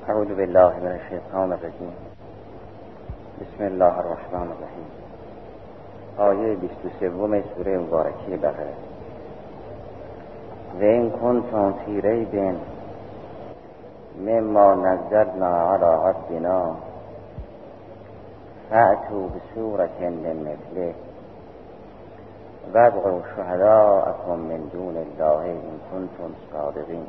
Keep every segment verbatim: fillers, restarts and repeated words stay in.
اعوذ بالله من الشیطان الرجیم. بسم الله الرحمن الرحیم. آیه بیست و سوم سوره مبارکه بقره. و این کنتم فی ریب مما نزلنا علی عبدنا فأتوا بسورة من مثله وادعوا شهداءکم من دون الله ان کنتم صادقین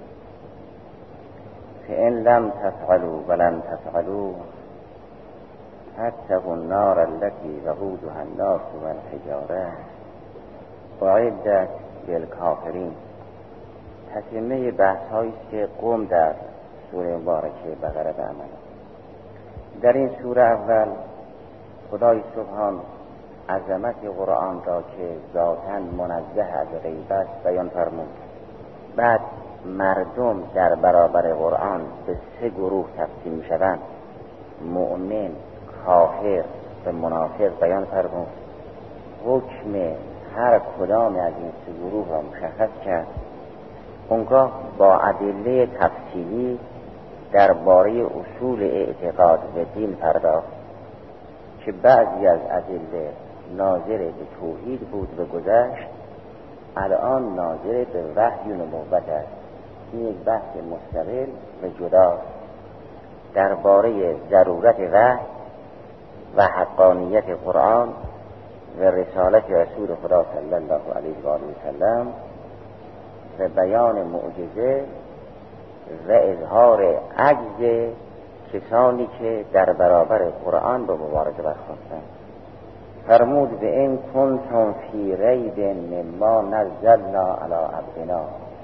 فإن لم تفعلوا ولن تفعلوا فاتقوا النار التي وقودها الناس والحجارة اعدت للکافرین. تتمه بحث هایی که قوم در سوره مبارکه بقره برآمد. در این سوره اول خدای سبحان عظمت قرآن را که ذاتاً منزه از غیب است بیان فرمود. بعد مردم در برابر قرآن به سه گروه تقسیم می شوند: مؤمن، کافر و منافق بیان فرمود. حکم هر کدام از این سه گروه را مشخص کرد. اونگاه با ادله تفصیلی درباره اصول اعتقاد و دین پرداخت که بعضی از ادله ناظر به توحید بود و گذشت، الان ناظر به وحی و نبوت است. این یک بحث مستقل و جدا درباره ضرورت وحی و حقانیت قرآن و رسالت رسول خدا صلی الله علیه و آله و سلم و بیان معجزه و اظهار عجز کسانی که در برابر قرآن به مبارزه برخاستند. فرمود به این کنتم فی ریب مما نزلنا علی عبدنا.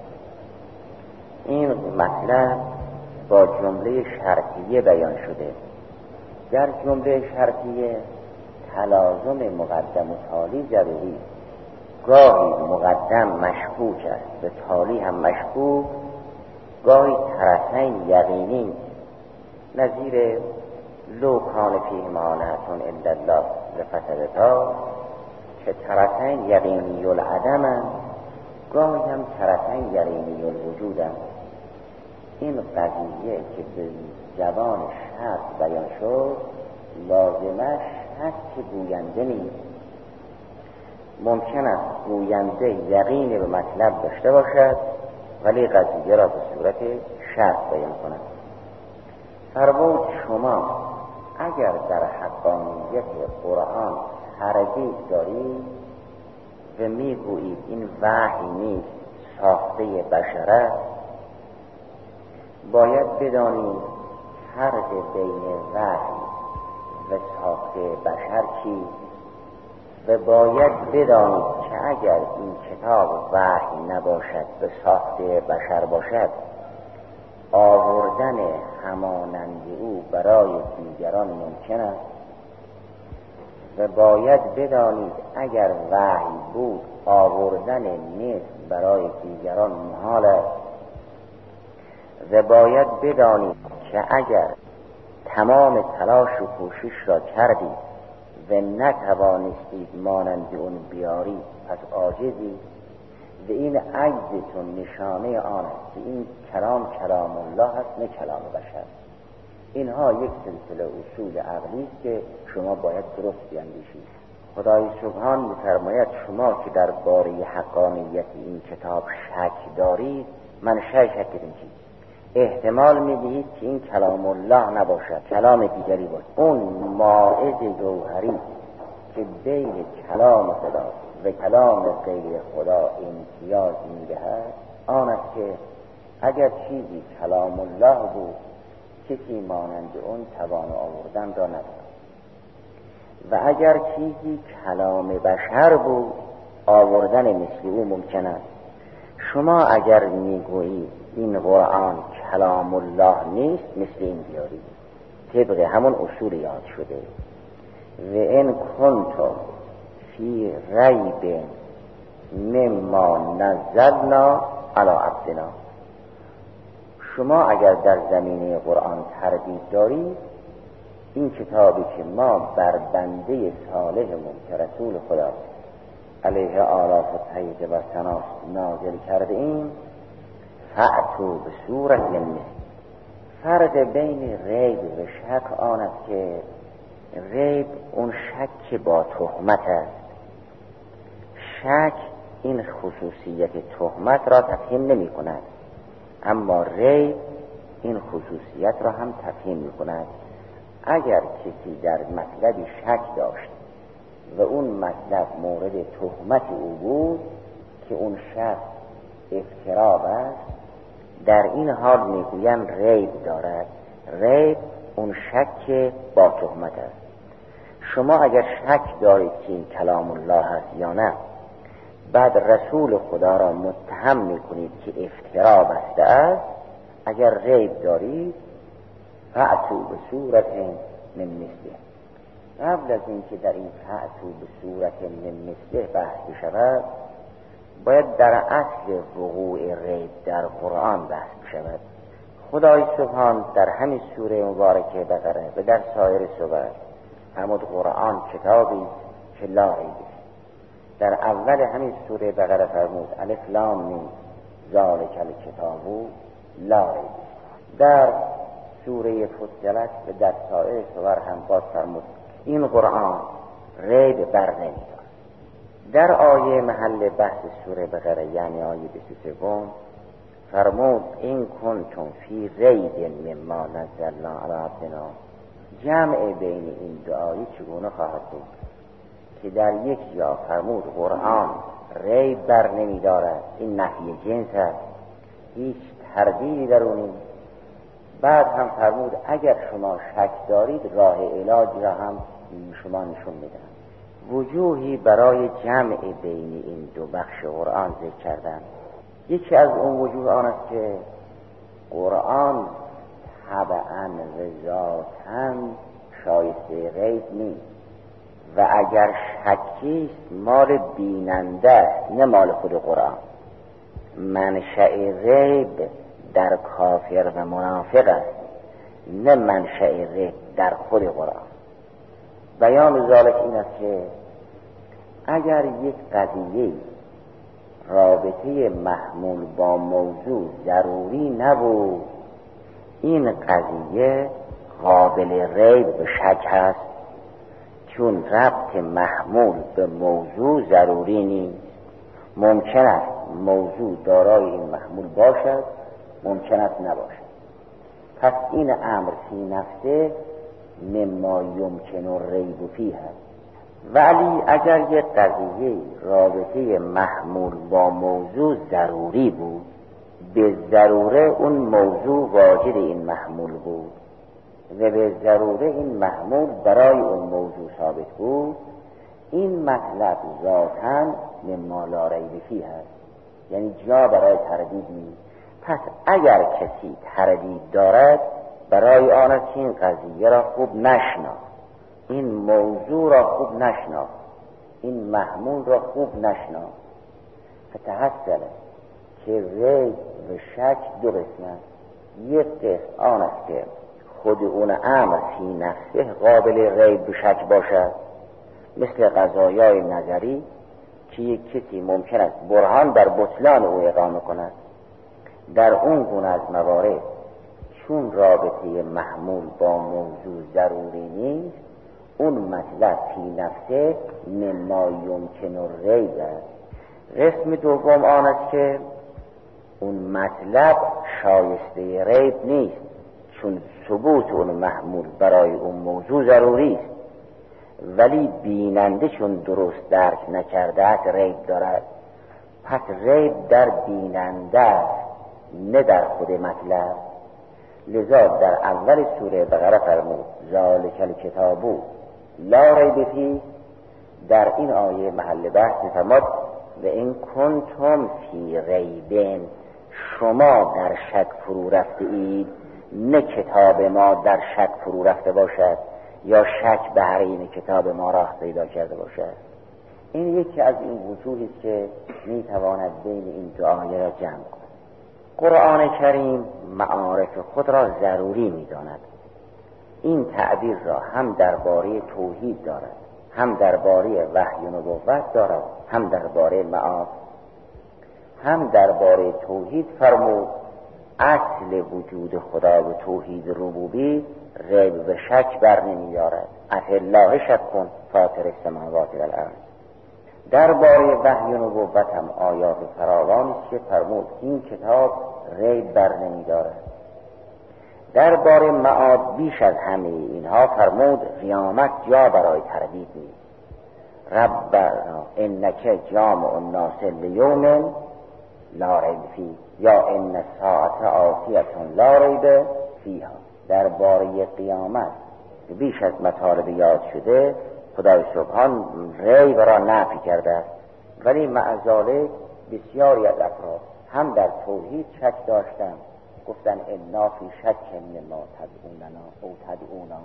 این مطلب با جمله شرطیه بیان شده. در جمله شرطیه تلازم مقدم و تالی ضروری. گاهی مقدم مشکوک است و تالی هم مشکوک، گاهی طرفین یقینی، نظیر لو کان فیه مانعتون الا الله لفسدتا، که طرفین یقینی العدم هم، گاهی هم طرفین یقینی الوجود هم. این قضیه که به زبان شرط بیان شد لازمش شک گوینده نیست. ممکن است گوینده یقین به مطلب داشته باشد ولی قضیه را به صورت شرط بیان کند. فرمود شما اگر در حقانیت قرآن تردید دارید و میگویید این وحی نیست ساخته بشر، باید بدانید فرق بین وحی و ساخته بشر چیست و باید بدانید که اگر این کتاب وحی نباشد و ساخته بشر باشد، آوردن همانند او برای دیگران ممکن است و باید بدانید اگر وحی بود آوردن مثل برای دیگران محال است و باید بدانید که اگر تمام تلاش و کوشش را کردید و نتوانستید مانند اون بیارید پس عاجزید و این عجزتون نشانه آن است که این کلام کلام الله است نه کلام بشر. اینها یک سلسله اصول عقلی است که شما باید درست بیاندیشید. خدای سبحان می‌فرماید شما که در باره حقانیت این کتاب شک دارید، من شک کردم چی؟ احتمال میدهید که این کلام الله نباشد، کلام دیگری باشد. اون مائز جوهری که بین کلام خدا و کلام غیر خدا امتیاز میدهد آن است که اگر چیزی کلام الله بود کسی مانند اون توان آوردن را ندارد و اگر چیزی کلام بشر بود آوردن مثل او ممکن است. شما اگر میگویید این قرآن کلام الله نیست مثل این بیارید طبق همون اصول یاد شده. و این کنتم فی ریب مما نزلنا علی عبدنا. شما اگر در زمینه قرآن تردید دارید، این کتابی که ما بر بنده صالحمون که رسول خدا علیه آلاف و تایید و ثنا نازل کرده ایم، فأتوا بسورة من مثله. فرق بین ریب و شک آن است که ریب اون شک با تهمت است. شک این خصوصیت تهمت را تفهیم نمی کند، اما ریب این خصوصیت را هم تفهیم می کند. اگر کسی در مطلبی شک داشت و اون مطلب مورد تهمت او بود که اون شک افتراء است، در این حال میگویند ریب دارد. ریب اون شک با تهمت است. شما اگر شک دارید که این کلام الله است یا نه، بعد رسول خدا را متهم میکنید که افتراء بسته است، اگر ریب دارید فأتوا به صورت من مثله. قبل از اینکه در این فأتوا به صورت من مثله بحث بشود، باید در اصل وقوع ریب در قرآن بحث بشود. خدای سبحان در همین سوره مبارکه بقره و در سایر سور فرمود قرآن کتابی که لا ریب فیه. در اول همین سوره بقره فرمود الف لام میم ذالک الکتاب لا ریب فیه. در سوره فصلت و در سایر سور هم باز فرمود این قرآن ریب بر نمی‌دارد. در آیه محل بحث سوره بقره یعنی آیه بیست و سه فرمود این کنتم فی ریب مما نزلنا علی عبدنا. جمع بین این دو آیه چگونه خواهد بود که در یک جا فرمود قرآن ریب بر نمی دارد، این نفی جنس است، هیچ تردیدی در اون نیست. بعد هم فرمود اگر شما شک دارید راه علاج را هم شما نشون میدن. وجوهی برای جمع بین این دو بخش قرآن ذکر کردن. یکی از اون وجوه آن است که قرآن طبعاً و ذاتاً شایسته ریب نیست و اگر شکیست مال بیننده نه مال خود قرآن. منشأ ریب در کافر و منافق است، نه منشأ ریب در خود قرآن. بیان ذالک این است که اگر یک قضیه رابطه محمول با موضوع ضروری نبود، این قضیه قابل ریب و شک است، چون ربط محمول به موضوع ضروری نیست. ممکن است موضوع دارای این محمول باشد، ممکن است نباشد. پس این امر فی نفسه مما یمکن الریب فیه است. ولی اگر یک قضیه رابطه محمول با موضوع ضروری بود، به ضروره اون موضوع واجد این محمول بود و به ضروره این محمول برای اون موضوع ثابت بود، این مطلب ذاتاً مما لا ریب فیه است، یعنی جا برای تردید نیست. پس اگر کسی تردید دارد برای آن است که این قضیه را خوب نشناخت، این موضوع را خوب نشناخت، این محمول را خوب نشناخت، فتحصل که ریب و شک دو قسم است. یک قسم آن است که خود اون امر فی نفسه قابل ریب و شک باشد، مثل قضایای نظری که یک کسی ممکن است برهان بر بطلان او اقامه کند. در اون گونه از موارد چون رابطه محمول با موضوع ضروری نیست، اون مطلب فی نفسه مما یمکن الریب است. قسم دوم آن است که اون مطلب شایسته ریب نیست، چون ثبوت اون محمول برای اون موضوع ضروری است، ولی بیننده چون درست درک نکرده است ریب دارد. پس ریب در بیننده است نه در خود مطلب. لذا در اول سوره بقره فرمود ذالک الکتاب لا ریب فیه. در این آیه محل بحث فرمود و این کنتم فی ریب، شما در شک فرو رفته اید، نه کتاب ما در شک فرو رفته باشد یا شک به حریم کتاب ما راه پیدا کرده باشد. این یکی از این وجوهی است که میتواند بین این دو آیه را جمع کند. قرآن کریم معارف خود را ضروری می‌داند. این تعبیر را هم درباره توحید دارد، هم درباره وحی و نبوت دارد، هم درباره معاد. هم درباره توحید فرمود اصل وجود خدا و توحید ربوبی ریب و شک بر نمی‌دارد. افالله شک کن فاطر السماوات و الارض. درباره وحی و نبوت هم آیات فراوانی است که فرمود این کتاب ریب بر نمی‌دارد. درباره معاد بیش از همه اینها فرمود قیامت جا برای تردید نیست. ربنا انک جامع الناس لیوم لا ریب فیه یا ان الساعة آتیة لا ریب فیها. درباره قیامت بیش از مطالب یاد شده خدای سبحان ریب را نفی کرده است، ولی مع ذلک بسیاری از افراد هم در توحید شک داشتند، گفتن انا فی شک مما تدعوننا او تدعونا.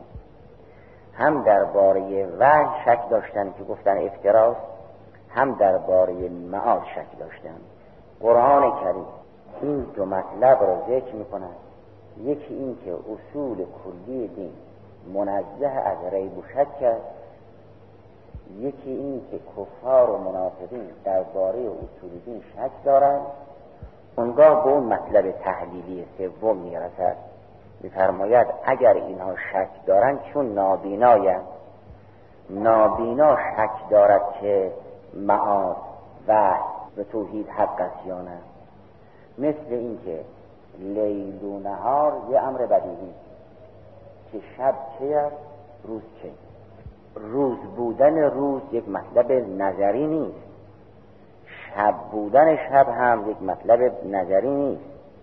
هم درباره وحی شک داشتند که گفتن افتراست، هم درباره معاد شک داشتند. قرآن کریم این دو مطلب را ذکر می‌کند. یکی این که اصول کلی دین منزه از ریب و شک است، یکی این که کفار و منافقین درباره اصول دین شک دارند. اونگاه به اون مطلب تحلیلی سوم میرسد، می‌فرماید اگر اینها شک دارند چون نابینایند، نابینا شک دارد که معاد و و توحید حق است یا نه. مثل این که لیل و نهار یه امر بدیهی که شب چه است روز چه. روز بودن روز یک مطلب نظری نیست، شب بودن شب هم یک مطلب نظری نیست.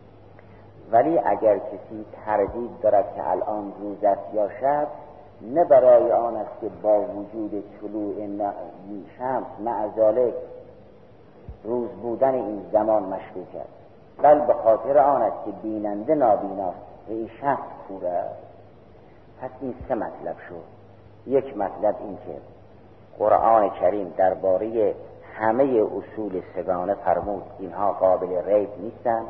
ولی اگر کسی تردید دارد که الان روز است یا شب، نه برای آن است که با وجود طلوع شمس مع ذلک روز بودن این زمان مشکوک است، بل به خاطر آن است که بیننده نابیناست و این شخص کوره است. پس این سه مطلب شد. یک مطلب این که قرآن کریم درباره همه اصول سگانه فرمود اینها قابل ریب نیستند.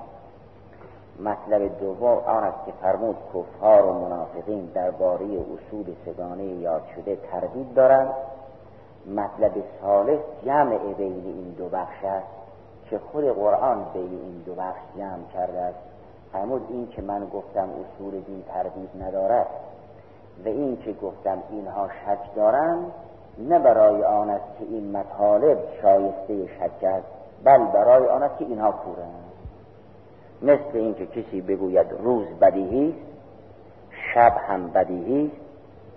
مطلب دوم آن است که فرمود کفار و منافقین درباره اصول سگانه یاد شده تردید دارند. مطلب ثالث جمع بین این دو بخش است که خود قرآن بین این دو بخش جمع کرده است. فرمود این که من گفتم اصول دین تردید ندارد و این که گفتم اینها شک دارند، نه برای آن است که این مطالب شایسته شک است، بل برای آن است که اینها کورند. مثل این که کسی بگوید روز بدیهی است، شب هم بدیهی است،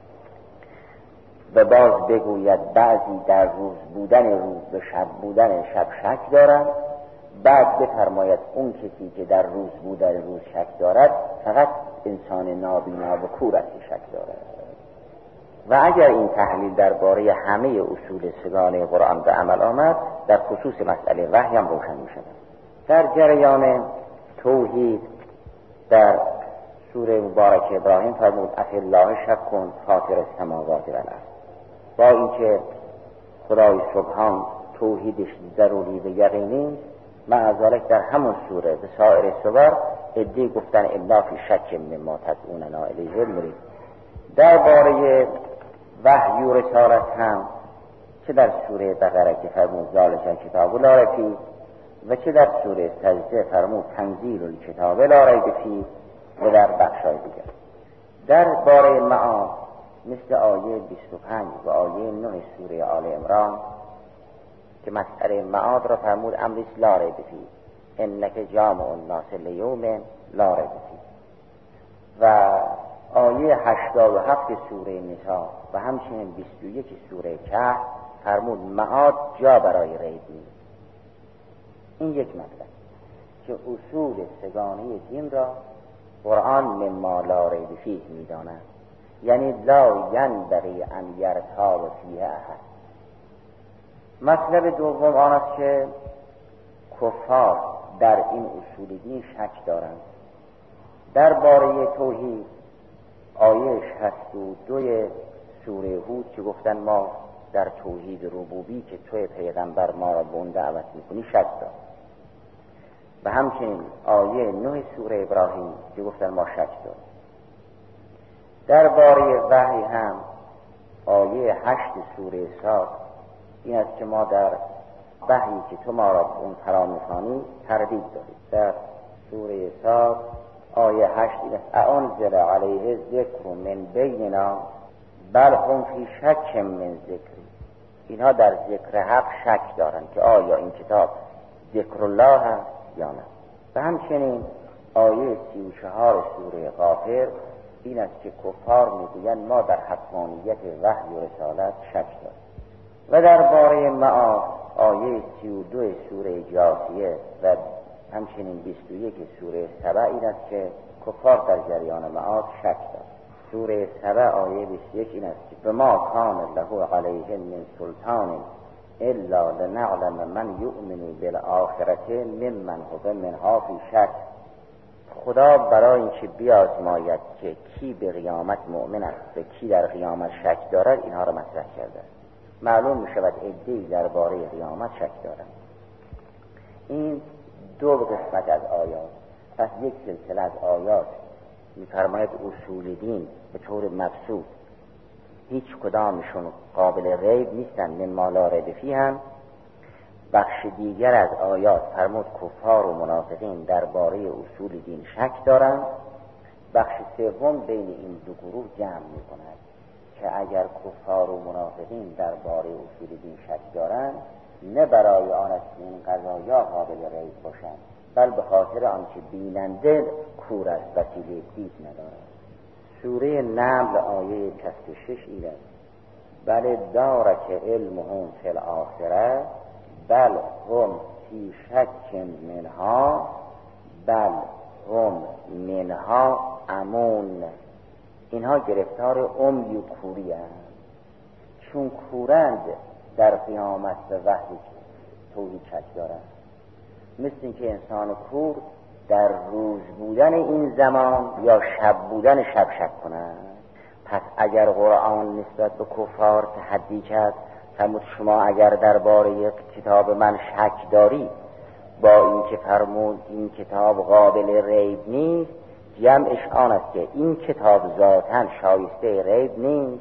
و باز بگوید بعضی در روز بودن روز و شب بودن شب شک دارند، بعد بفرماید اون کسی که در روز بودن روز شک دارد فقط انسان نابینا و کور است که شک دارد. و اگر این تحلیل درباره همه اصول سگانه قرآن به عمل آمد، در خصوص مسئله وحی هم روشن می شود. در جریان توحید در سوره مبارک ابراهیم فرمود افالله شک کن فاطر السماوات و الارض. با اینکه خدای سبحان توحیدش ضروری و یقینی، مع ذلک در همون سوره به سایر سور ادعی گفتن الا فی شک مما تدعوننا الیه مرید. درباره وحی و رسالت هم چه در سوره بقره که فرمود ذالک کتاب لا ریب فیه و چه در سوره سجده فرمود تنزیل الکتاب لا ریب فیه و در بخشای دیگر. درباره معاد مثل آیه بیست و پنج و آیه نه سوره آل عمران که مسئله معاد را فرمود امریس لا ریب فیه انک جامع الناس لیوم لا ریب فیه، و آیه هشتاد و هفت سوره نساء و همچنین بیست و یک سوره کهف فرمود معاد جا برای ریب نیست. این یک مطلب که اصول سگانه دین را قرآن مما لا ریب فیه می‌داند، یعنی لا ینبغی ان یرتاب فیه احد. مطلب دوم آن است که کفار در این اصول دین شک دارند. درباره توحید آیه شصت و دو سوره هود که گفتن ما در توحید ربوبی که توی پیغمبر ما را به اون دعوت میکنی شک داریم، و همچنین آیه نه سوره ابراهیم که گفتن ما شک داریم. درباره وحی هم آیه هشت سوره صاد این است که ما در وحی که تو ما را اون فرا می‌خوانی تردید داریم. در سوره صاد آیه هشت انزل علیه ذکر من بیننا بل هم فی شک من ذکری. اینها در ذکر حق شک دارن که آیا این کتاب ذکر الله هست یا نه. و همچنین آیه سی و چهار سوره غافر این است که کفار میگویند ما در حقانیت وحی و رسالت شک داریم. و درباره معاد آیه سی و دو سوره جاثیه و همچنین بیست و یک سوره سبع این است که کفار در جریان معاد شک دارند. سوره سبع آیه بیست و یک این است که به ما کان له علیه من سلطان الا لنعلم من یؤمن بالآخرة ممن هو منها فی شک. خدا برای اینکه بیازماید که کی به قیامت مؤمن است و کی در قیامت شک دارد اینها را مطرح کرده. معلوم می شود عده‌ای درباره قیامت شک دارند. این دو قسمت از آیات. پس یک سلسله از آیات می‌فرماید اصول دین به طور مبسوط هیچ کدامشون قابل ریب نیستن، من ما لا ریب فیه. بخش دیگر از آیات فرمود کفار و منافقین درباره اصول دین شک دارند. بخش سوم بین این دو گروه جمع می‌کند که اگر کفار و منافقین درباره اصول دین شک دارند نه برای آن است که این قضایا قابل ریب باشند، بل به خاطر آنکه بیننده کور است وسیله دید ندارد. سوره نمل آیه شصت و شش این است بل دارک علمهم فی الآخرة بل هم فی شک منها بل هم منها امون. اینها گرفتار عمی و کوری هستند. چون کورند در قیامت به وحی توحید شک دارند. مثل اینکه انسان کور در روز بودن این زمان یا شب بودن شب شک کنند. پس اگر قرآن نسبت به کفار تحدی کرد فرمود شما اگر درباره کتاب من شک داری با این که فرمود این کتاب قابل ریب نیست، جمعش آن است که این کتاب ذاتاً شایسته ریب نیست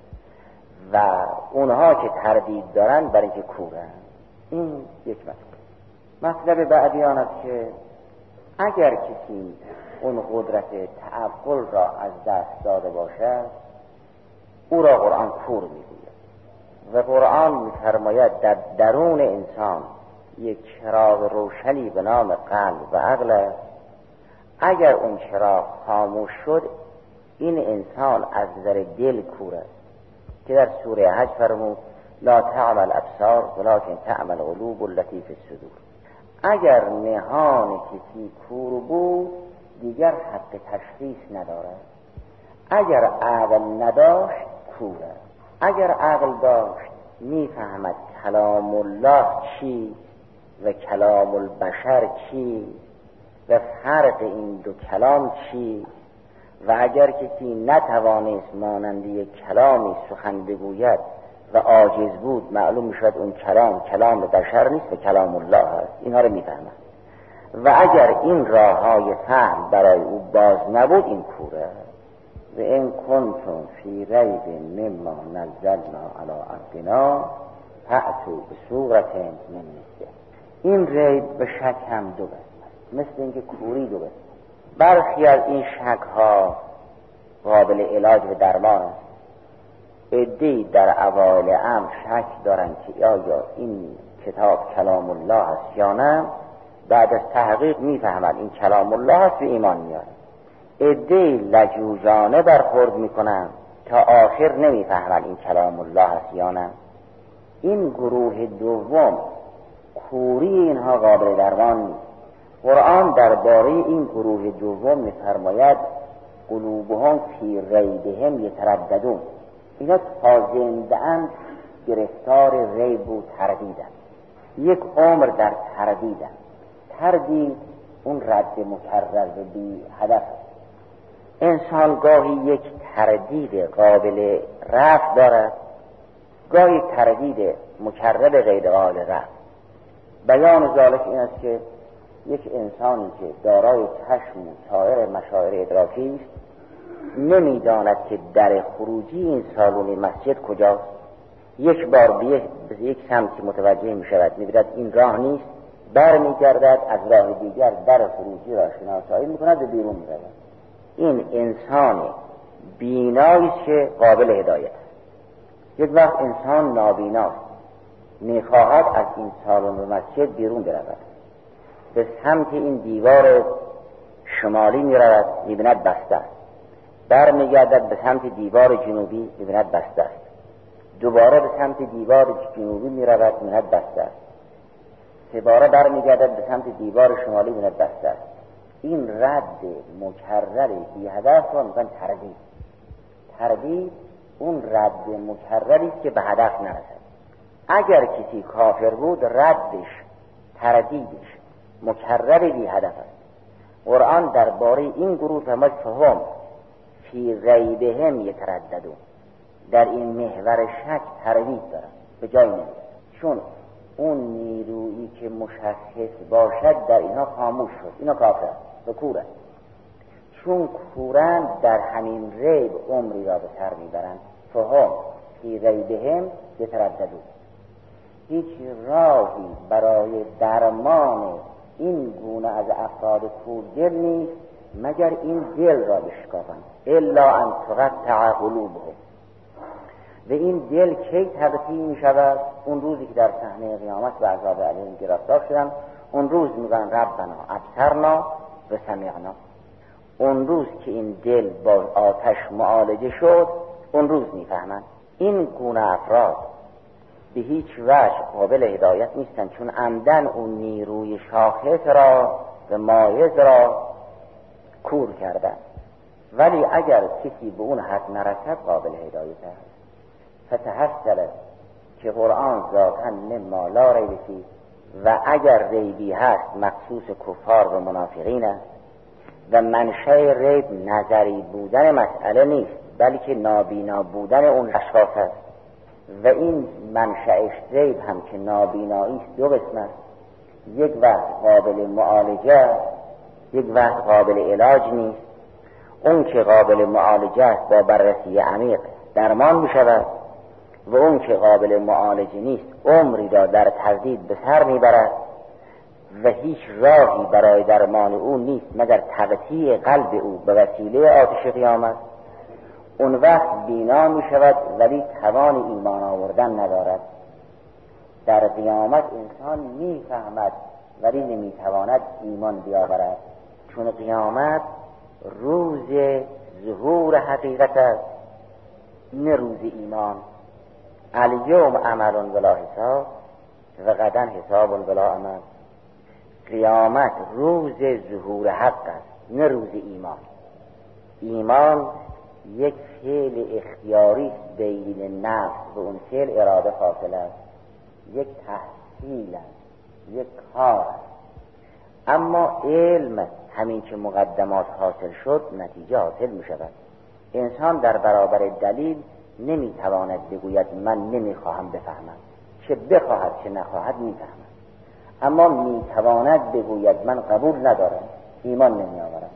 و اونها که تردید دارن برای اینکه کورن. این یک مطلب. مطلب بعدی آن است که اگر کسی اون قدرت تعقل را از دست داده باشد او را قرآن کور میگوید و قرآن میفرماید در درون انسان یک چراغ روشنی به نام قلب و عقل است. اگر اون چراغ خاموش شد این انسان از نظر دل کور است که در سوره حج فرمود لا تعمل الابصار ولكن تعمل القلوب التي في الصدور. اگر نهان کسی کور بود دیگر حق تشخیص ندارد. اگر عقل نداشت کور است. اگر عقل داشت میفهمد کلام الله چی و کلام البشر چی و فرق این دو کلام چی و اگر کسی نتوانست مانند یک کلامی سخن بگوید و عاجز بود معلوم میشد اون کلام کلام بشر نیست و کلام الله است. اینها رو میفهمد و اگر این راه های فهم برای او باز نبود این کوره. و این کنتم فی ریب مما نزلنا علی عبدنا فأتوا بسورة من مثله. این ریب به شک هم دو قسمت، مثل اینکه کوری دو قسمت. برخی از این شک ها قابل علاج و درمان است. عده‌ای در اوایل امر شک دارند که آیا این کتاب کلام الله است یا نه، بعد از تحقیق میفهمند این کلام الله است و ایمان میارند. عده‌ای لجوجانه برخورد میکنند تا آخر نمیفهمند این کلام الله است یا نه. این گروه دوم کوری اینها قابل درمان نیست. قرآن درباره این گروه دوم میفرماید قلوبهم فی ریبهم یترددون. اینا تا زنده‌اند گرفتار ریب و تردیدند. یک عمر در تردیدند. تردید اون رد مکرر و بی هدف. انسان گاهی یک تردید قابل رفع دارد، گاهی تردید مکرر غیر قابل رفع. بیان ذالک این است که یک انسانی که دارای چشم و سایر مشاعر ادراکی است نمیداند که در خروجی این سالن مسجد کجاست. یک بار به یک سمت متوجه می شود، می بیند این راه نیست، برمیگردد از راه دیگر در خروجی را شناسایی میکند و بیرون میرود. این انسان بینایی که قابل هدایت است. یک وقت انسان نابیناست، میخواهد از این سالن و مسجد بیرون برود، به سمت این دیوار شمالی میرود، میبیند بسته است. برمیگردد به سمت دیوار جنوبی، میبیند بسته است. دوباره به سمت دیوار جنوبی میرود، میبیند بسته است. سه باره برمیگردد به سمت دیوار شمالی، میبیند بسته است. این رد مکرر بی هدف را میگن تردید. تردید اون رد مکرری است که به هدف نرسد. اگر کسی کافر بود، ردش، تردیدش مکرر بی هدف است. قرآن درباره این گروه فرمود فهم فی ریبهم یترددون، در این محور شک تردید دارن، به جای نمیاد، چون اون نیرویی که مشخص باشد در اینا خاموش شد. اینا کافر و کورن، چون کورن در همین ریب عمری را به سر میبرند. فهم فی ریبهم یترددون، هیچ راهی برای درمان این گونه از افراد کوردل نیست مگر این دل را بشکافند. الا ان تقطع قلوبهم، و این دل کی تقطیع می شود؟ اون روزی که در صحنه قیامت به عذاب علیهم گرفتار شدن، اون روز میگن ربنا ابصرنا و سمعنا. اون روز که این دل با آتش معالجه شد، اون روز میفهمند. این گونه افراد به هیچ وجه قابل هدایت نیستن، چون عمدن اون نیروی شاخص را و مایز را کور کردن. ولی اگر کسی به اون حد نرسد قابل هدایت است. فتحصل که قرآن ذاتاً مما لا ریب فیه، و اگر ریبی هست مخصوص کفار و منافقین است، و منشأ ریب نظری بودن مسئله نیست بلکه نابینا بودن اون اشخاص است. و این منشأش ریب هم که نابینایی است دو قسم است. یک وقت قابل معالجه است، یک وقت قابل علاج نیست. اون که قابل معالجه است با بررسی عمیق درمان می شود، و اون که قابل معالجه نیست عمری را در تردید به سر می برد و هیچ راهی برای درمان او نیست مگر تقطیع قلب او به وسیله آتش قیامت. اون وقت بینا می شود ولی توان ایمان آوردن ندارد. در قیامت انسان می فهمد ولی نمی تواند ایمان بیاورد، چون قیامت روز ظهور حقیقت است، نه روز ایمان. الیوم عمل ولا حساب و غدا حساب ولا عمل. قیامت روز ظهور حق است، نه روز ایمان. ایمان یک فعل اختیاری است بین نفس و اون فعل اراده فاصله است، یک تحصیل است، یک کار است. اما علم همین که مقدمات حاصل شد نتیجه حاصل می شود. انسان در برابر دلیل نمی تواند بگوید من نمی خواهم بفهمم، چه بخواهد چه نخواهد می فهمد. اما می تواند بگوید من قبول ندارم، ایمان نمی آورم.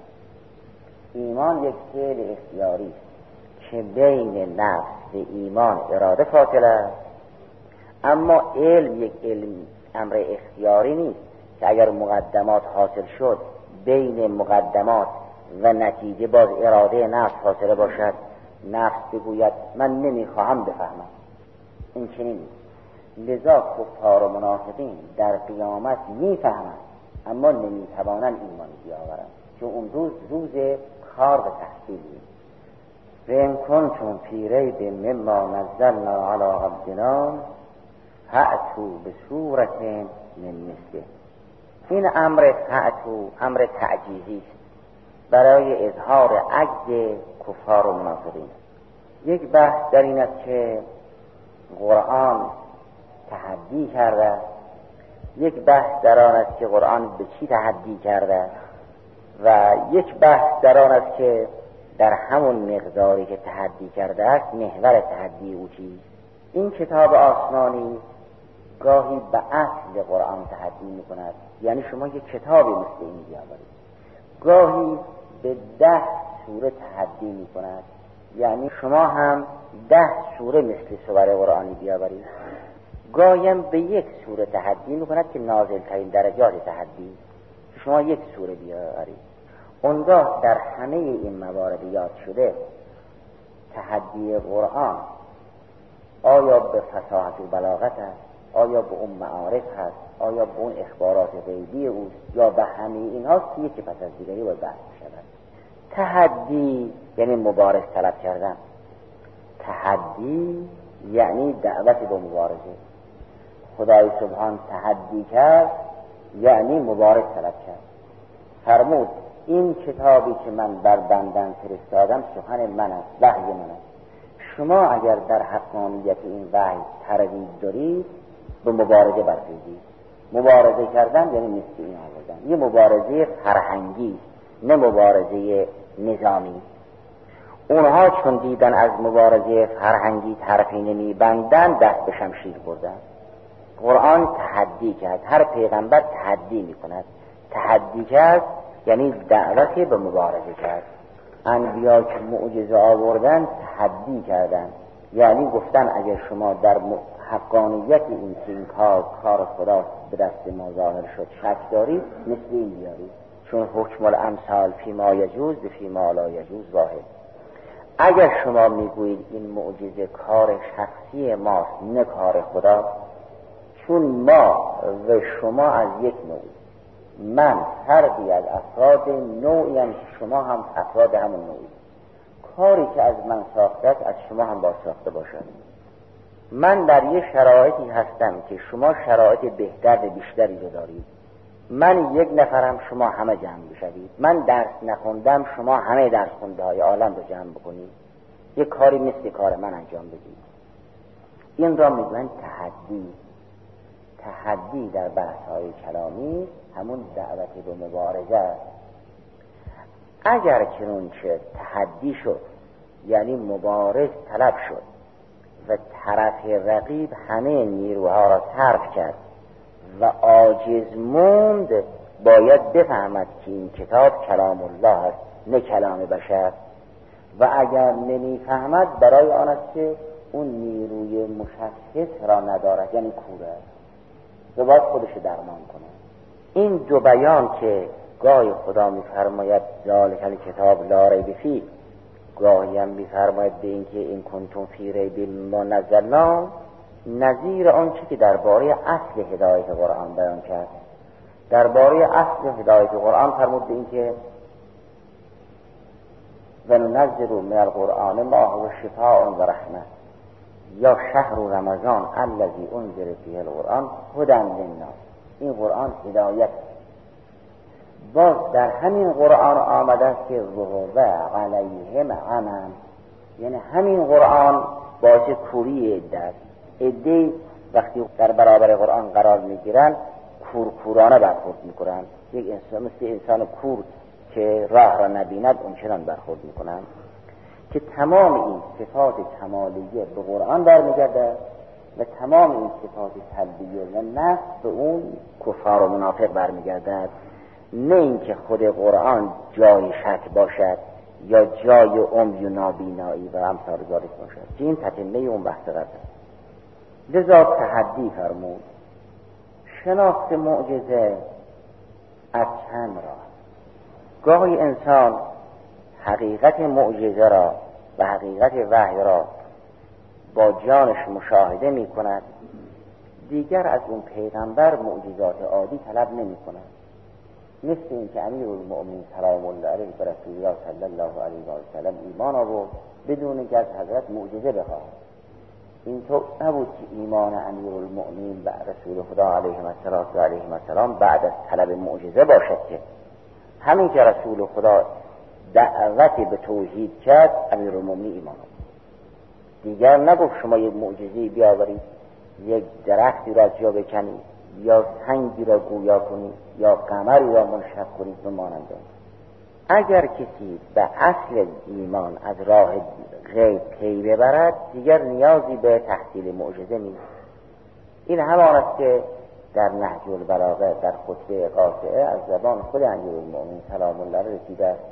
ایمان یک فعل اختیاری است که بین نفس و ایمان اراده فاصله است. اما علم یک علم امر اختیاری نیست که اگر مقدمات حاصل شد بین مقدمات و نتیجه باز اراده نفس فاصله باشد، نفس بگوید من نمیخواهم بفهمم. این چنین نیست. لذا کفار و منافقین در قیامت میفهمند اما نمیتوانند ایمان بیاورند، چون اون روز روز کار و تحصیل نیست. و ان کنتم فی ریب مما نزلنا علی عبدنا فأتوا بسورة من مثله. این امر فأتوا امر تعجیزی است برای اظهار عجز کفار و منافقین. یک بحث در این است که قرآن تحدی کرده، یک بحث در آن است که قرآن به چی تحدی کرده، و یک بحث در آن است که در همون مقداری که تحدی کرده است محور تحدی او چیست. این کتاب آسمانی گاهی به اصل قرآن تحدی می کند، یعنی شما یک کتابی مثل این بیاورید. گاهی به ده سوره تحدی می کند، یعنی شما هم ده سوره مثل سوره قرآنی بیاورید. گایم به یک سوره تحدی میکند که نازل ترین درجات تحدی، شما یک سوره بیارید. اونگاه در همه این موارد یاد شده تحدی قرآن آیا به فصاحت و بلاغت است، آیا به اون معارف هست، آیا به اون اخبارات غیبی اوست، یا به همه این هاست که یکی پس از دیگری باید بحث شود. تحدی یعنی مبارز طلب کردن، تحدی یعنی دعوت به مبارزه. خدای سبحان تحدی کرد یعنی مبارز طلب کرد. فرمود این کتابی که من بر بندن فرستادم سخن من است، وحی من است. شما اگر در حقانیت این وحی تردید دارید به مبارزه برخیزید. مبارزه کردن یعنی مثل این آوردن، یه مبارزه فرهنگی نه مبارزه نظامی. اونها چون دیدن از مبارزه فرهنگی طرفی نمی بندن دست به شمشیر بردن. قرآن تحدی کرد، هر پیغمبر تحدی می کند. تحدی کرد یعنی دعوتی به مبارزه کرد. انبیا که معجزه آوردن تحدی کردن، یعنی گفتن اگر شما در حقانیت این که این کار کار خدا به دست ما ظاهر شد شک دارید، مثل این بیارید، چون حکم الامثال فی ما یجوز به فی ما لا یجوز واحد. اگر شما میگویید این معجزه کار شخصی ماست نه کار خدا، چون ما و شما از یک نوع، من فردی از افراد نوعی هم شما هم افراد همون نوعی، کاری که از من ساخته است از شما هم با ساخته باشد. من در یه شرایطی هستم که شما شرایط بهتر و بیشتری رو دارید. من یک نفرم شما همه جمع بشوید. من درس نخوندم شما همه درس خونده های عالم رو جمع بکنید، یک کاری مثل کار من انجام بدید. این را میگوین تحدی. تحدی در بحث های کلامی همون دعوت به مبارزه است. اگر چنانچه تحدی شد یعنی مبارز طلب شد و طرف رقیب همه نیروها را صرف کرد و عاجز موند، باید بفهمد که این کتاب کلام الله است نه کلام بشر. و اگر نمیفهمد برای آن است که اون نیروی مشخص را ندارد، یعنی کوره است و باید خودش درمان کنه. این دو بیان که گاهی خدا میفرماید ذالک الکتاب لا ریب فیه، گاهی هم میفرماید به این که این کنتم فی ریب مما نزلنا، نظیر آنچه که درباره اصل هدایت قرآن بیان کرد. درباره اصل هدایت قرآن فرمود به این که و ننزل من القرآن ما هو شفاء و رحمه، یا شهر رمضان الذی انزل فیه القرآن هدی للناس. این قرآن هدایت. باز در همین قرآن آمده است که ذهب علیهم عمى، یعنی همین قرآن باعث کوری عده است. عده وقتی در برابر قرآن قرار میگیرن کورکورانه برخورد میکنن، یک انسان مثل انسان کور که راه را نبیند اونچنان برخورد میکنن. که تمام این صفات کمالیه به قرآن برمیگرده و تمام این صفات سلبیه و نقص به اون کفار و منافق برمیگرده. نه اینکه خود قرآن جای شک باشد یا جای عمی و نابینایی و امثال ذالک باشد، که این تتمه اون بحث قبل است. لذا تحدی فرمود. شناخت معجزه از چند راه. گاهی انسان حقیقت معجزه را و حقیقت وحی را با جانش مشاهده می کند، دیگر از اون پیغمبر معجزات عادی طلب نمی کند. مثل این که امیرالمؤمنین سلام الله علیه به رسول الله صلی الله علیه و سلم ایمان آورد بدون که از حضرت معجزه بخواهد. این تو نبود که ایمان امیرالمؤمنین به رسول خدا علیه السلام بعد از طلب معجزه باشد، که همین که رسول خدا دعوت به توحید کرد امیرالمؤمنین ایمان آورد. دیگر نگفت شما یک معجزه بیاورید، یک درختی را جا بکنید یا سنگی را گویا کنید یا قمری را منشق کنید به مانند. اگر کسی به اصل ایمان از راه غیب پی ببرد دیگر نیازی به تحصیل معجزه نیست. این همان است که در نهج البلاغه در خطبه قاطعه از زبان خود امیرالمؤمنین سلام الله علیه رسیده است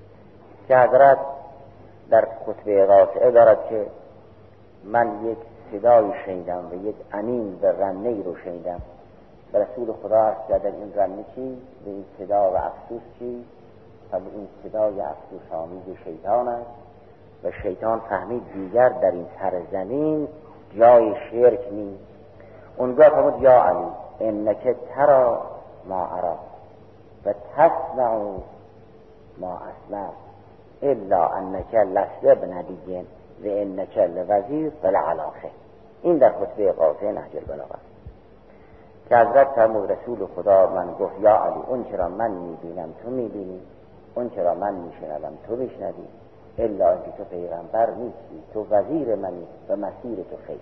که حضرت در خطبه قاطعه دارد که من یک صدای شنیدم و یک انین و رنه رو شنیدم. و رسول خدا عرض کرد این رنه چی؟ و این صدا و افسوس چی؟ و این صدای افسوس آمیز شیطان است. و شیطان فهمید دیگر در این سرزمین جای شرک نیست. اونگاه فرمود یا علی انک ترا ما ارا و تسمع ما اسمع الا انک لست بنبی و انک لوزیر فلعلاخه. این در خطبه قاطع نهج البلاغه است که حضرت فرمود رسول خدا من گفت یا علی اون چرا من میبینم تو میبینی، اون چرا من میشنوم تو میشنوی، الا اینکه تو پیغمبر نیستی، تو وزیر منی و مسیر تو خیر.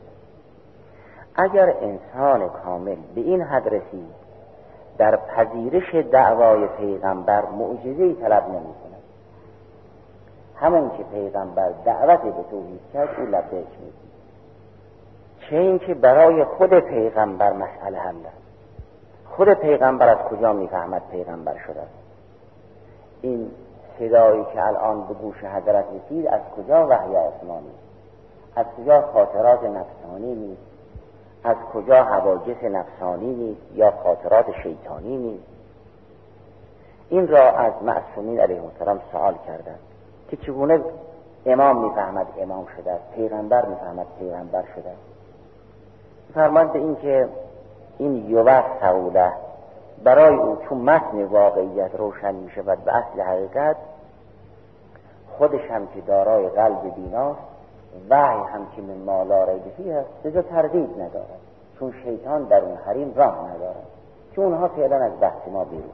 اگر انسان کامل به این حد رسید در پذیرش دعوای پیغمبر معجزه‌ای طلب نمی‌کند، همون که پیغمبر دعوت به توحید کرد او لبیک میگه. چه این که برای خود پیغمبر مسئله حل است. خود پیغمبر از کجا میفهمد پیغمبر شده است؟ این صدایی که الان به گوش حضرت رسید از کجا وحی آسمانی، از کجا خاطرات نفسانی نیست، از کجا حواجس نفسانی نیست یا خاطرات شیطانی نیست؟ این را از معصومین علیهم السلام سوال کردند که چگونه امام میفهمد امام شده است، پیغمبر میفهمد پیغمبر شده است. فرماند به این که این یوثقوله برای او چون متن واقعیت روشن می شود به اصل حقیقت، خودش هم که دارای قلب بیناست، وحی هم که من ما لا ریب فیه است، لذا تردید ندارد، چون شیطان در اون حریم راه ندارد، چون اونها فعلا از بحث ما بیرون.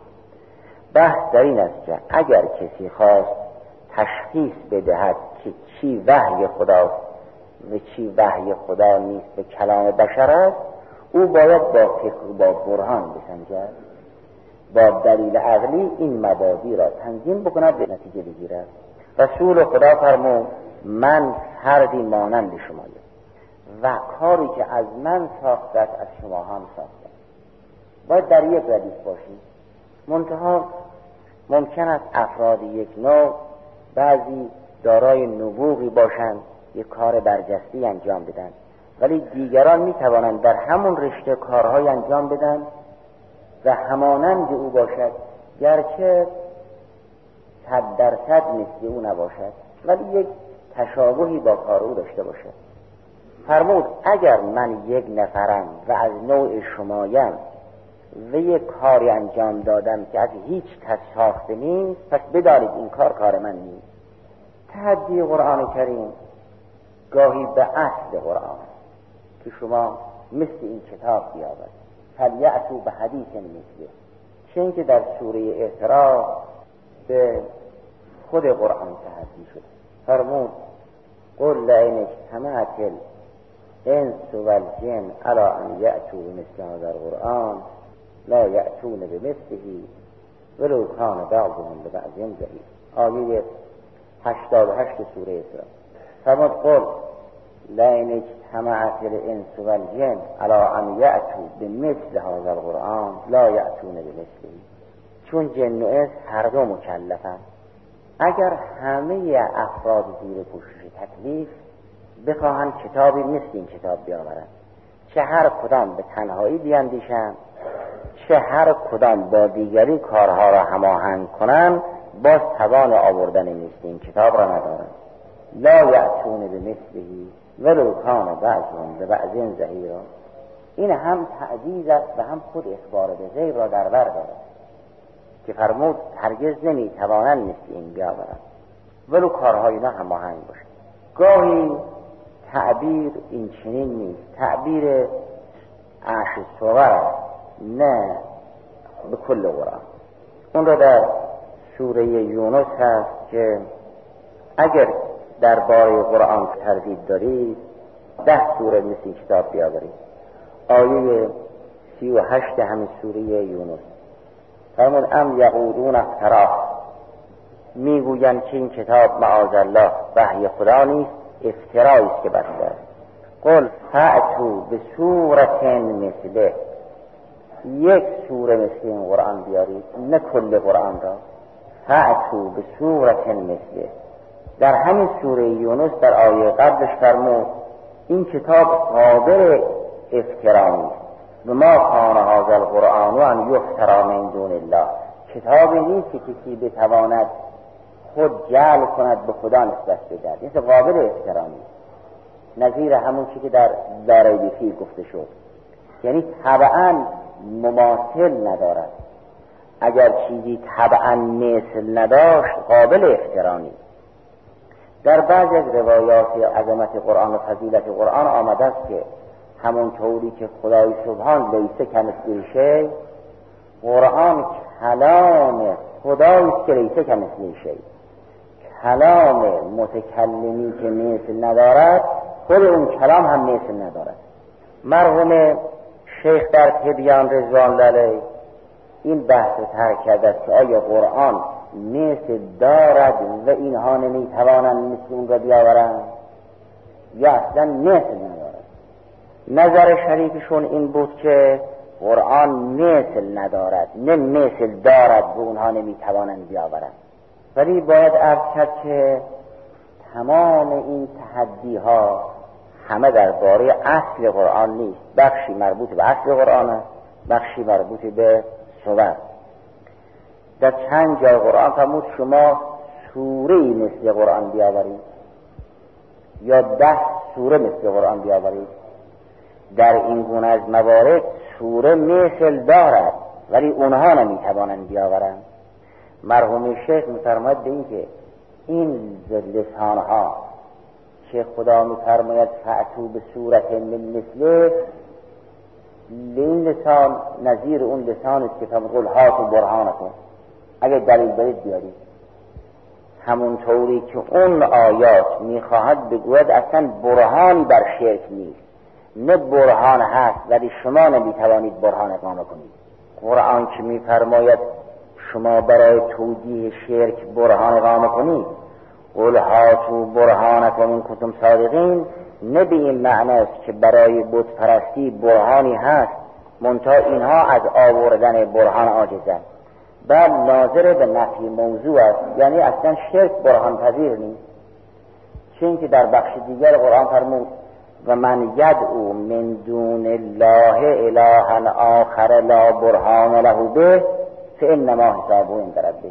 بحث در این است که اگر کسی خواست تشخیص بدهد که چی وحی خداست و چی وحی خدا نیست به کلام بشر است، او باید با فقه با برهان بسنجد، با دلیل عقلی این مبادی را تنظیم بکند به نتیجه بگیرد. رسول خدا فرمود من فردی مانند شمایم و کاری که از من ساخته از شما هم ساخته. باید در یک ردیف باشید. منتها ممکن است افراد یک نوع بعضی دارای نبوغی باشند، یک کار برجسته انجام بدن، ولی دیگران می توانند در همون رشته کارهای انجام بدن و همانند او باشد، گرچه صد درصد مثل او نباشد ولی یک تشابهی با کار او داشته باشد. فرمود اگر من یک نفرم و از نوع شمایم و یک کاری انجام دادم که از هیچ کس ساخته نیست، پس بدانید این کار کار من نیست. تحدی قرآن کریم گاهی به اصل قرآن که شما مثل این کتاب بیاورید، فلیأتوا بحدیث مثله، چه اینکه در سوره اعتراف به خود قرآن تحدی شد. فرمود قل لئن اجتمعت الانس والجن علی ان یأتوا بمثل هذا القرآن لا یأتون بمثله ولو کان بعضهم لبعض ظهیر. آیه هشتاد و هشت سوره اعتراف. فرمود قل لئن اجتمعت الانس والجن علی ان یأتوا بمثل هذا القرآن لا یأتون بمثله. چون جن و انس هر دو مکلفن، اگر همه افراد زیر پوشش تکلیف بخواهند کتابی مثل این کتاب بیاورند، چه هر کدام به تنهایی بیاندیشند، چه هر کدام با دیگری کارها را هماهنگ کنند، باز توان آوردن مثل این کتاب را ندارند. لا یأتون بمثله ولو کان بعضهم لبعض ظهیر. این هم تعجیز است و هم خود اخبار به غیب را در بر دارد که فرمود هرگز نمی توانند مثل این بیاورند ولو کارهای اینا هماهنگ باشد. گاهی تعبیر این چنین نیست، تعبیر عرش صور نه به کل قرآن. اون را در سوره یونس هست که اگر در باره قرآن تردید دارید ده سوره مثل این کتاب بیاورید. آیه سی و هشت همین سوره یونس فرمود ام یقولون افتراه، میگویند که این کتاب معاذالله وحی خدا نیست، افترایی است که برده است. قل فأتوا بسورة مثله، یک سوره مثل این قرآن بیارید، نه کل قرآن را. فأتوا بسورة مثله. در همین سوره یونس در آیه قبلش فرمود این کتاب قابل افترا نیست. و ما کان هذا القرآن ان یفتری من دون الله، کتابی نیست که کسی بتواند خود جعل کند به خدا نسبت بدهد، این قابل افترا نیست. نظیر همون چیزی که در لاریب فیه گفته شد، یعنی طبعا مماثل ندارد. اگر چیزی طبعا مثل نداشت قابل افترا نیست. در بعضی از روایات عظمت قرآن و فضیلت قرآن آمده است که همون طوری که خدای سبحان لیس کمثله شیء، قرآن کلام خدایی است که لیس کمثله شیء، کلام متکلمی که مثل ندارد، خود اون کلام هم مثل ندارد. مرحوم شیخ در تبیان رضوان الله علیه این بحث رو طرح کرده است که آیا قرآن مثل دارد و اینها نمیتوانند مثل اون را بیاورند یا اصلا مثل ندارد. نظر شریکشون این بود که قرآن مثل ندارد، نه مثل دارد و اونها نمیتوانند بیاورند. ولی باید عرض کرد که تمام این تحدی ها همه درباره اصل قرآن نیست، بخشی مربوط به اصل قرآن است، بخشی مربوط به صور. در چند جای قرآن فرمود شما سوره‌ای مثل قرآن بیاورید یا ده سوره مثل قرآن بیاورید. در این گونه از موارد سوره مثل دارد ولی اونها نمیتوانند بیاورند. مرحوم شیخ می‌فرماید به این که این لسانها که خدا می‌فرماید فأتوا به صورت من مثله، این لسان نظیر اون لسان است که فرمود هاتوا برهانکم، اگر دلیل دارید بیارید. همون طوری که اون آیات میخواهد بگوید اصلا برهانی بر شرک نیست، نه برهان هست ولی شما نمیتوانید برهان اقامه کنید. قرآن که میفرماید شما برای توجیه شرک برهان اقامه کنید، قل هاتوا برهانکم ان کنتم صادقین، نه به این معناست که برای بت پرستی برهانی هست منتها اینها از آوردن برهان عاجزند، بل ناظر به نفی موضوع است، یعنی اصلا شرک برهان پذیر نیست. چون که در بخش دیگر قرآن فرمود و من یدعو من دون الله الها آخر لا برهان له به فانما حسابه عند ربه،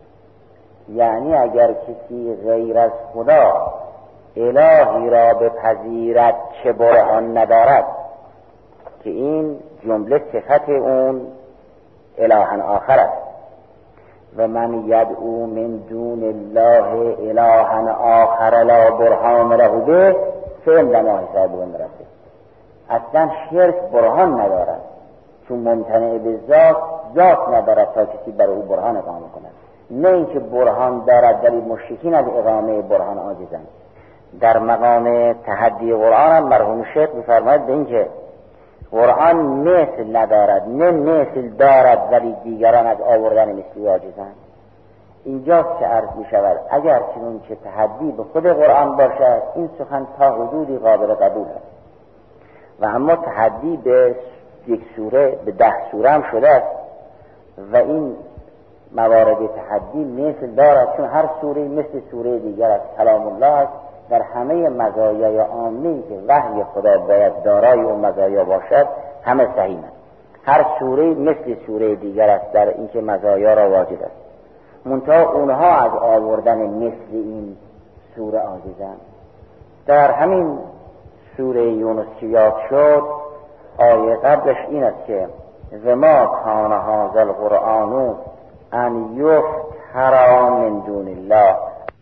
یعنی اگر کسی غیر از خدا الهی را بپذیرد چه برهان ندارد، که این جمله صفت اون الها آخر است. و من یدعو من دون الله الها آخر لا برهان له به فانما حسابه عند ربه. اصلا شرک برهان ندارد چون ممتنع به ذات ذات ندارد تا کسی بر او برهان اقامه کند، نه اینکه برهان دارد ولی مشرکین از اقامه برهان عاجزند. در مقام تحدی قرآن هم مرحوم شیخ می‌فرماید به اینکه قرآن مثل ندارد، نه مثل دارد ولی دیگران از آوردن مثلی عاجزند. اینجاست که عرض می شود اگر چنون که تحدی به خود قرآن باشد این سخن تا حدودی قابل قبول است، و اما تحدی به یک سوره به ده سوره هم شده است و این موارد تحدی مثل دارد، چون هر سوره مثل سوره دیگر از کلام الله است. در همه مزایای عامی که وحی خدا باید دارای و مزایا باشد همه صحیح است. هر سوره مثل سوره دیگر است در اینکه مزایا را واجد است، منتها اونها از آوردن مثل این سوره عاجزند. در همین سوره یونس که یاد شد آیه قبلش این است که و ما کان هذا القرآن ان یفتری من دون الله،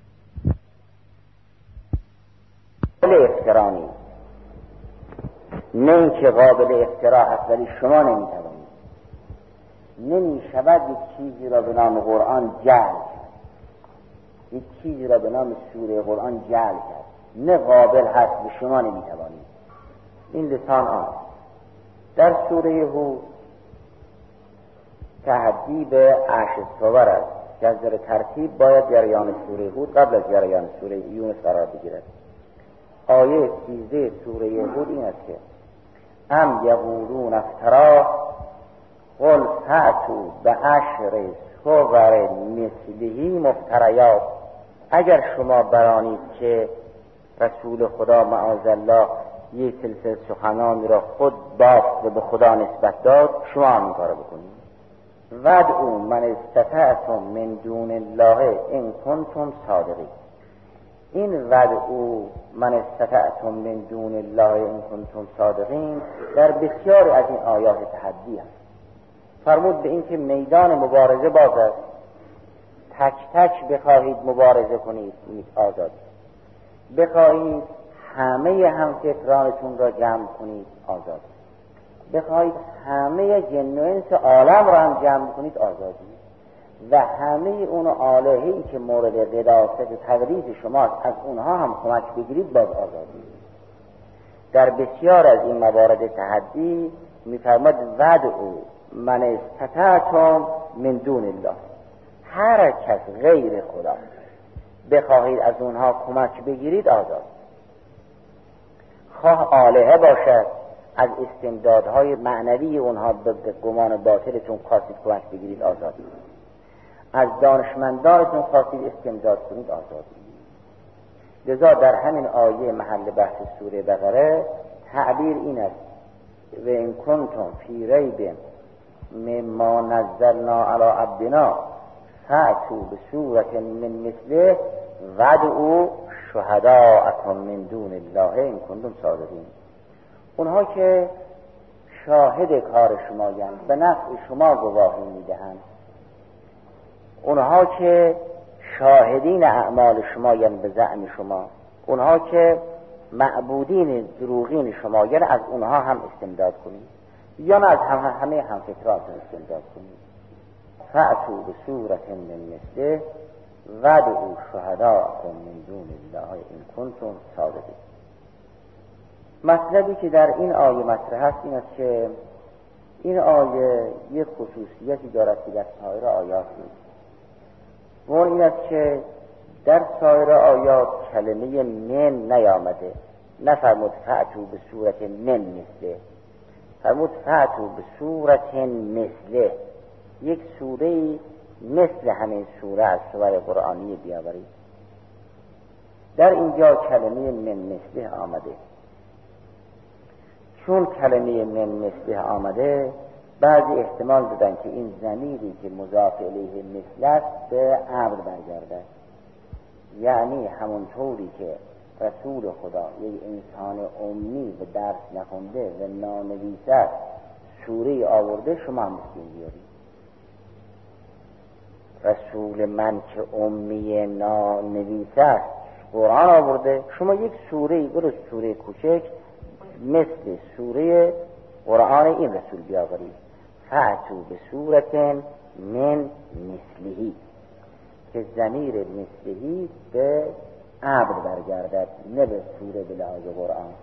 قابل افترا نیست، نه اینکه قابل افترا هست ولی شما نمیتوانید. نمی شود یک چیزی را به نام قرآن جعل کرد، یک چیزی را به نام سوره قرآن جعل کرد، نه قابل هست و شما نمیتوانید. این لسان آن. در سوره هود تحدی به عرش صور است، جذر ترتیب باید جریان سوره هود قبل از جریان سوره یونس قرار بگیرد. آیه سیزده سوره هود این است که ام یقولون افترا قل فأتوا بعشر صور مثله مفتریات، اگر شما برانید که رسول خدا معاذ الله یک سلسله سخنانی را خود بافت و به خدا نسبت داد، شما هم این کارو بکنید. ودعوا من استطعتم من دون الله ان کنتم صادقین. این ودعوا من استطعتم من دون الله ان کنتم صادقین در بسیار از این آیات تحدی است. فرمود به این که میدان مبارزه باز است، تک تک بخواهید مبارزه کنید آزاد، بخواهید همه همفکرانتون را جمع کنید آزاد، بخواهید همه جن و انس عالم را هم جمع کنید آزادی، و همه اون آلهه‌ای که مورد قداست و تدریس شماست از اونها هم کمک بگیرید باز آزادی. در بسیار از این موارد تحدی می‌فرماد ودعوا من استطعتم من دون الله، هر کس غیر خدا بخواهید از اونها کمک بگیرید آزاد، خواه آلهه باشد، از استمدادهای معنوی اونها به گمان باطلتون خواستید کمک بگیرید آزاد، از دانشمندانتون خواستید استمداد کنید آزاد. لذا در همین آیه محل بحث سوره بقره تعبیر این است و ان کنتم فی ریب مما نزلنا علی عبدنا فأتوا بسورة من مثله ودعوا شهداءکم من دون الله ان کنتم صادقین. اونها که شاهد کار شمایند، به نفع شما گواهی میدهند، اونها که شاهدین اعمال شمایند به زعم شما، اونها که معبودین دروغین شمایند، از اونها هم استمداد کنید یا نه از همه همه همفکراتون استمداد کنید. فأتوا بسورة من مثله ودعوا شهداءکم من دون الله ان کنتم صادقین. مطلبی که در این آیه مطرح است این است که این آیه یک خصوصیتی دارد که در سایر آیات نیست. و این است که در سایر آیات کلمه من نیامده، نفرمود فأتوا به صورت من مثله، فرمود فأتوا به صورت مثله، یک سوره مثل همین سوره از سور قرآنی بیاورید. در اینجا کلمه من مثله آمده. چون کلمه من مثله آمده، بعضی احتمال دادن که این ضمیری که مضاف الیه مثل است به امر برگردد، یعنی همونطوری که رسول خدا یک انسان امی و درس نخونده و نانویسه سوره آورده، شما هم مسکین بیارید. رسول من که امی نانویسه قرآن آورده، شما یک سوره برای سوره کوچک مثل سوره قرآن این رسول بیاورید. فأتوا به صورت من مثلهی، که ضمیر مثلهی به عبد برگردد، نه به سوره به لحاظ قرآن.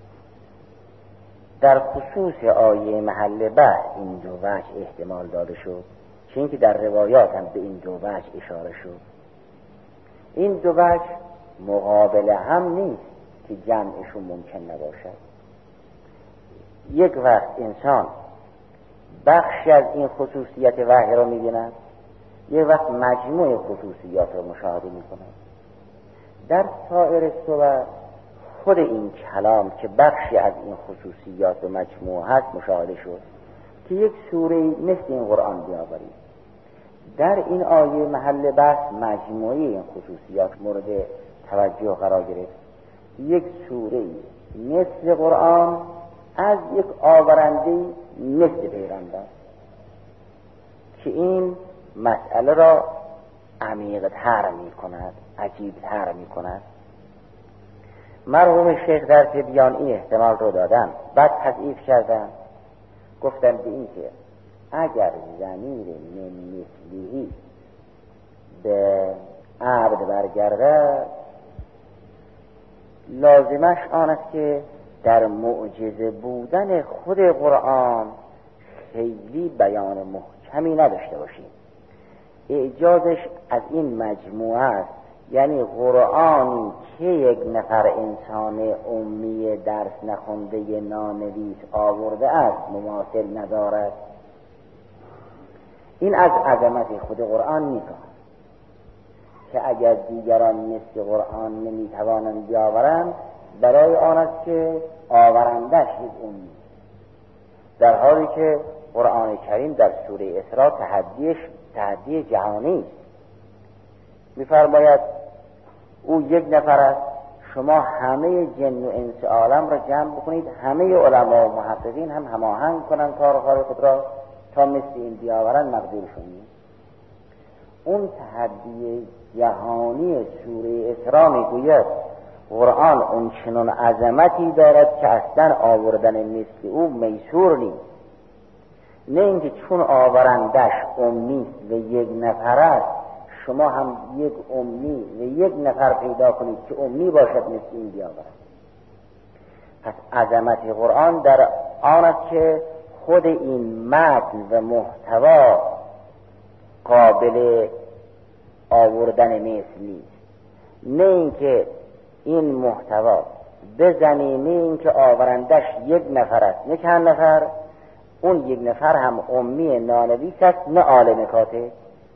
در خصوص آیه محل بحث این دو وجه احتمال داده شد، چون که در روایات هم به این دو وجه اشاره شد. این دو وجه مقابل هم نیست که جمعشون ممکن نباشد. یک وقت انسان بخشی از این خصوصیت وحی را می‌بیند، یک وقت مجموع خصوصیات را مشاهده می‌کند. در سایر سور خود این کلام که بخشی از این خصوصیات و مجموع هست مشاهده شد که یک سوره مثل این قرآن بیاورید. در این آیه محل بحث مجموعه این خصوصیات مورد توجه قرار گرفت. یک سوره مثل قرآن از یک آورنده مثل پیغمبر، که این مسئله را عمیق تر می کند، عجیب تر می کند. مرحوم شیخ در تبیان این احتمال رو دادن، بعد تضعیف کردن، گفتن به این که اگر ضمیر من مثلیه به عبد برگرده، لازمش آن است که در معجزه بودن خود قرآن خیلی بیان محکمی نداشته باشیم. اعجازش از این مجموعه است، یعنی قرآنی که یک نفر انسان امی درس نخونده نانویس آورده است مماثل ندارد. این از عظمت خود قرآن میگوید که اگر دیگران مثل قرآن نمیتوانند بیاورند، برای آن است که آورندش یک امی، در حالی که قرآن کریم در سوره اسراء تحدیش تحدی جهانی است. می‌فرماید او یک نفر است، شما همه جن و انس عالم را جمع بکنید، همه علما و محققین هم هماهنگ کنند کارهای خود را تا مثل این بیاورند، مقدورشون نیست. اون تحدی جهانی سوره اسراء میگوید قرآن اون چنان عظمتی دارد که اصلا آوردن مثل او میسور نیست. نه اینکه چون آورندش امی و یک نفر است شما هم یک امی و یک نفر پیدا کنید که امی باشد مثل این بیاورد. پس عظمت قرآن در آن است که خود این متن و محتوا قابل آوردن مثل نیست، نه اینکه این محتوا به زمینه اینکه آورندش یک نفر است نه چند نفر، اون یک نفر هم امی نانویس است نه عالم کاتب.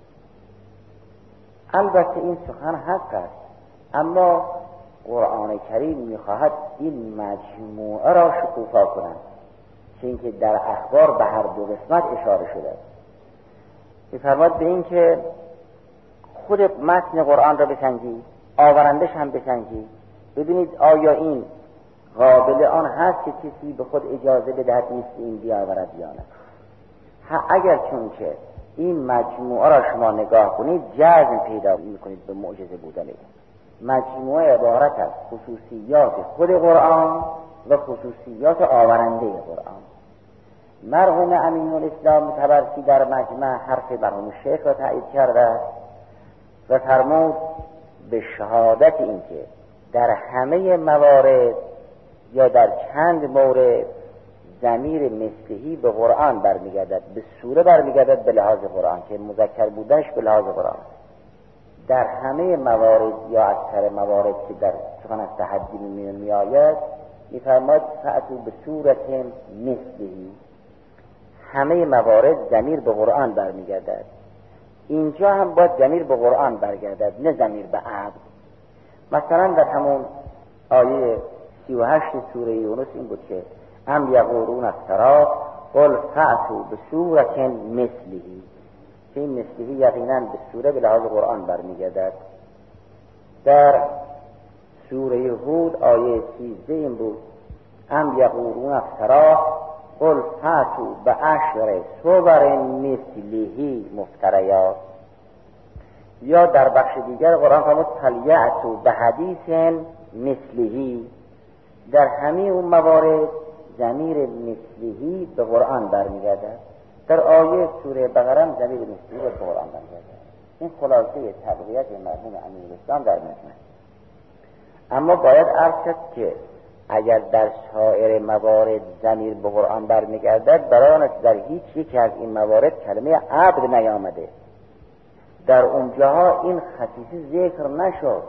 البته این سخن حق است، اما قرآن کریم میخواهد این مجموعه را شکوفا کنند، چون اینکه در اخبار به هر دو قسمت اشاره شده است. می‌فرماید به این که خود متن قرآن را بسنجید، آورندش هم بسنجید، ببینید آیا این قابل آن هست که کسی به خود اجازه بدهد مثل این بیاورد یا نه. اگر چون که این مجموعه را شما نگاه کنید جزم پیدا میکنید به معجزه بودن این مجموعه، عبارت از خصوصیات خود قرآن و خصوصیات آورنده قرآن. مرحوم امین الاسلام طبرسی در مجمع حرف مرحوم شیخ را تایید کرده و فرمود به شهادت این که در همه موارد یا در چند مورد ضمیر مثلی به قرآن برمیگردد، به سوره برمیگردد به لحاظ قرآن که مذکر بودنش به لحاظ قرآن. در همه موارد یا اکثر موارد که در سخن از تحدی میون میآید میفرماید فأتوا به صورت مثلی. همه موارد ضمیر به قرآن برمیگردد، اینجا هم باید ضمیر به قرآن برگردد نه ضمیر به عبد. مثلا در همون آیه سی و هشت سوره یونس این بود که ام یقولون افتری قل فأتوا به صورت مثلی، که این مثلی یقینا به سوره به لحاظ قرآن برمیگردد. در سوره هود آیه سیزده این بود ام یقولون افتری قل فأتوا به عشر صور مثله مفتریات. یا در بخش دیگر قرآن فرمود فلیأتوا به حدیث مثله. در همه اون موارد ضمیر مثله به قرآن برمیگردد. در آیه سوره بقره هم ضمیر مثله به قرآن برمیگردد. این خلاصه تقویت مرحوم امین الاسلام در مجمع. اما باید عرض کرد که اگر در سایر موارد ضمیر به قرآن برمیگردد، برای آن در هیچ یک از این موارد کلمه عبد نیامده. در اونجاها این خصیصه ذکر نشد.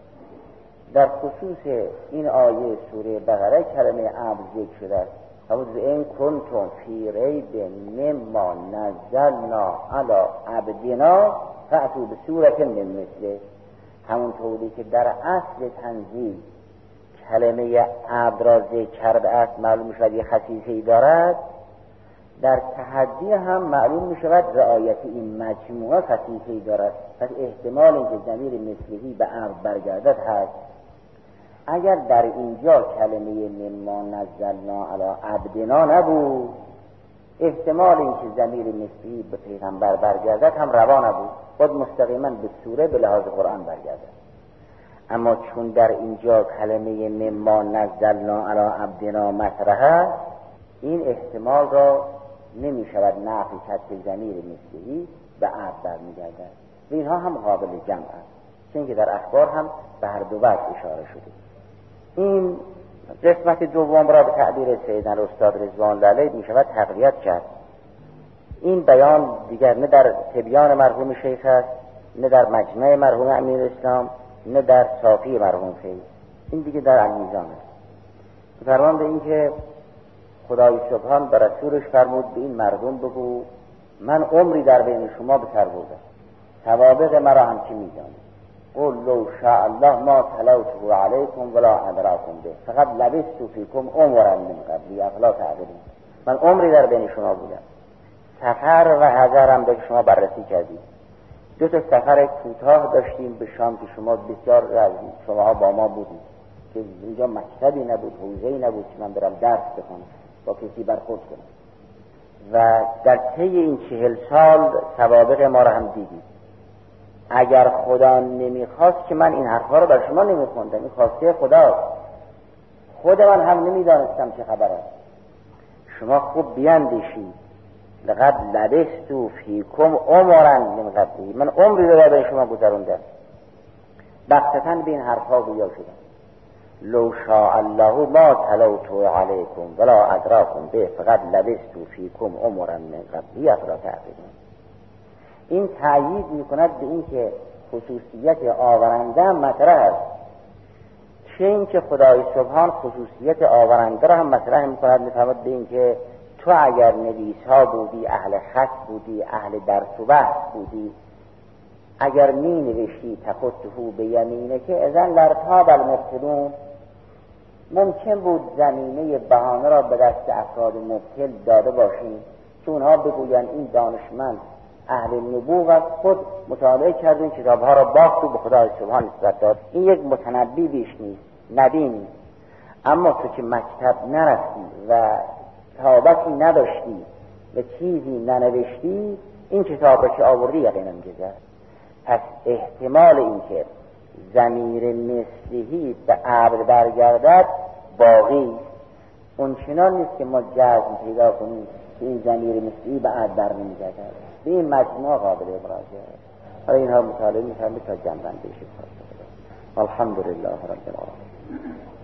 در خصوص این آیه سوره بقره کلمه عبد ذکر شده است. همون این کنتم فی ریب مما نزلنا علی عبدنا فأتوا به صورت من مثله. همون طوری که در اصل تنزیل کلمه عبد را ذکر کرده است معلوم شد یک خصیصه‌ای دارد، در تحدی هم معلوم می شود رعایت این مجموعه خصیصه‌ای دارد. پس احتمال اینکه ضمیر مثلی به عبد برگردد هست. اگر در اینجا کلمه مما نزلنا علی عبدنا نبود، احتمال اینکه ضمیر مثلی به پیغمبر برگردد هم روا نبود، خود مستقیما به سوره به لحاظ قرآن برگردد. اما چون در اینجا کلمه مما نزلنا علی عبدنا مطرح است، این احتمال را نمی شود نفی کرد که ضمیر مثلی به عبد برمیگردد. و اینها هم قابل جمع است، چون که در اخبار هم به هر دو وجه اشاره شده. این قسمت دوم را به تعبیر سیدنا استاد رضوان الله علیه می شود تقویت کرد. این بیان دیگر نه در تبیان مرحوم شیخ است، نه در مجمع مرحوم امین الاسلام، نه در صافی مرحوم فیض. این دیگه در المیزان است. فرمان به این که خدای سبحان به رسولش فرمود به این مردم بگو من عمری در بین شما به سر بردم، سوابق مرا هم که می‌دانید. قل لو شاء الله ما تلوته علیکم ولا ادراکم به فقط لبثت فیکم عمرا من قبلی افلا تعقلون. من عمری در بین شما بودم، سفر و حضرم به شما بررسی کردید. دو تا سفر کوتاه داشتیم به شام که شما بسیار از شما با ما بودید که اینجا مکتبی نبود، حوزه‌ای نبود که من برم درس بخونم با کسی برخورد کنم. و در طی این چهل سال سوابق ما را هم دیدید. اگر خدا نمیخواست که من این حرفا رو بر شما نمیخوندم، این خواسته خداست. خود من هم نمیدانستم چه خبر است. شما خوب بیاندیشید. لقد لبثت فیکم عمرا من قبلی، من عمری رو برای شما گذروندم. بختتاً به این حرفا گویا شدم. لو شاء الله ما تلوت علیکم ولا ادراکم به فقط لبثت فیکم عمرا من قبلی افلا تعقلون. این تأیید میکند به این که خصوصیت آورنده مطرح است. چه این که خدای سبحان خصوصیت آورنده را هم مطرح میکند، میفهمد به این که تو اگر نویسا بودی، اهل خط بودی، اهل درس و بحث بودی، اگر می نوشتی تخطه به یمینه که اذن لرتاب المبطلون، ممکن بود زمینه بهانه را به دست افراد مبتل داده باشیم که اونها بگویند این دانشمند اهل نبوغ است، خود مطالعه کرد این کتابها را باخت و به خدای سبحان نسبت داد. این یک متنبی بیش نیست، نبی نیست. اما تو که مکتب نرفتی و تابتی نداشتی و چیزی ننوشتی، این کتاب را که آوردی یقینا گذر. پس احتمال این که ضمیر مثلی به عبد برگردد باقی، اون چنان نیست که ما جزم پیدا کنیم که این ضمیر مثلی به عبد بر نمیگردد. به این مجموعه قابل ابراز است. حالا اینها مطالعه می‌کنم تا جنبندی شد. الحمدلله رب العالمین.